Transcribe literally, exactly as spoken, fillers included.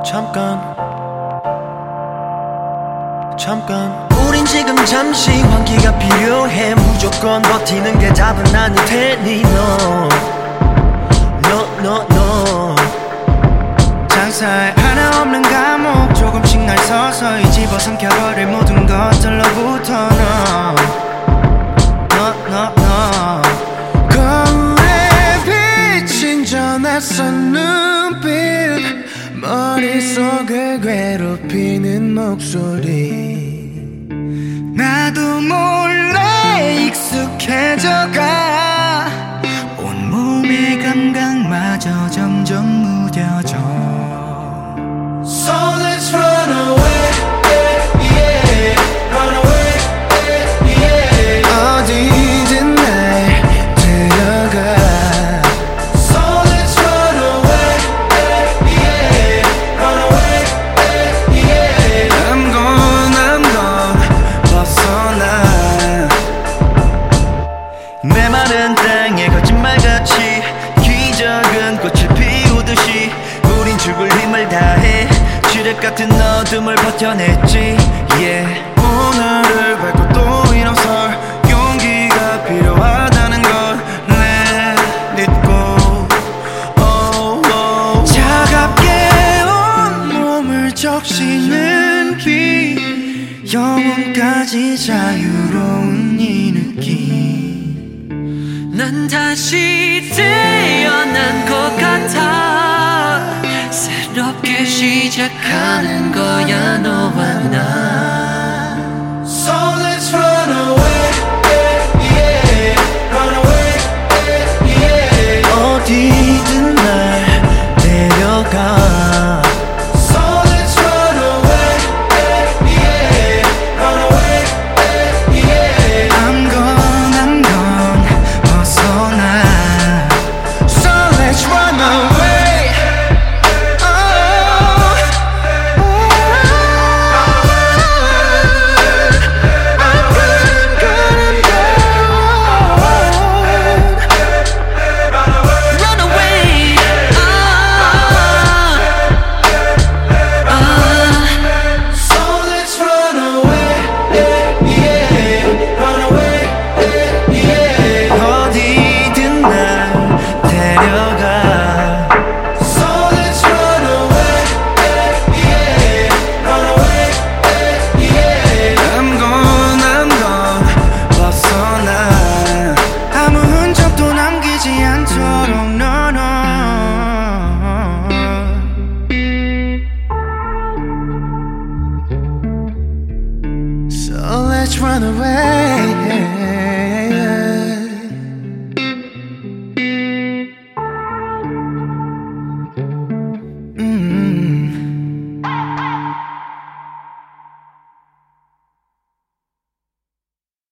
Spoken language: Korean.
잠깐 잠깐 우린 지금 잠시 환기가 필요해. 무조건 버티는 게 답은 아닐 테니 no No no no. 장사에 하나 없는 감옥 조금씩 날 서서히 집어삼켜버릴 모든 것들로부터 너 No no no. 거울에 비친 저 낯선 눈빛 머릿속을 괴롭히는 목소리 나도 몰래 익숙해져가 온몸의 감각마저 점점 무뎌져 So let's run away, yeah, run away, yeah. 어디든 날 데려가 So let's run away, yeah, run away, yeah. I'm gone, I'm gone 벗어나 메마른 땅에 거짓말같이 기적은 꽃을 피우듯이 우린 죽을 힘을 다해 지륵 같은 어둠을 버텨냈지 yeah. 오늘을 밟고 또 일어설 용기가 필요하다는 걸 Let it go oh, oh. 차갑게 온몸을 적시는 비 영혼까지 자유로운 이 느낌 난 다시 태어난 것 같아 새롭게 시작하는 거야 너와 나 So let's run away, yeah, run away, yeah. 어디든 날 데려가 So let's run away, yeah, run away, yeah. I'm gone, I'm gone 벗어나 So let's run away oh, oh, I'm gone, gone, I'm gone Run away ah, ah. So let's run away, yeah, run away, yeah. 어디든 날 데려가 So let's run away, yeah, run away, yeah. I'm gone, I'm gone 벗어나 아무 흔적도 남기지 않도록 no, no. So let's run away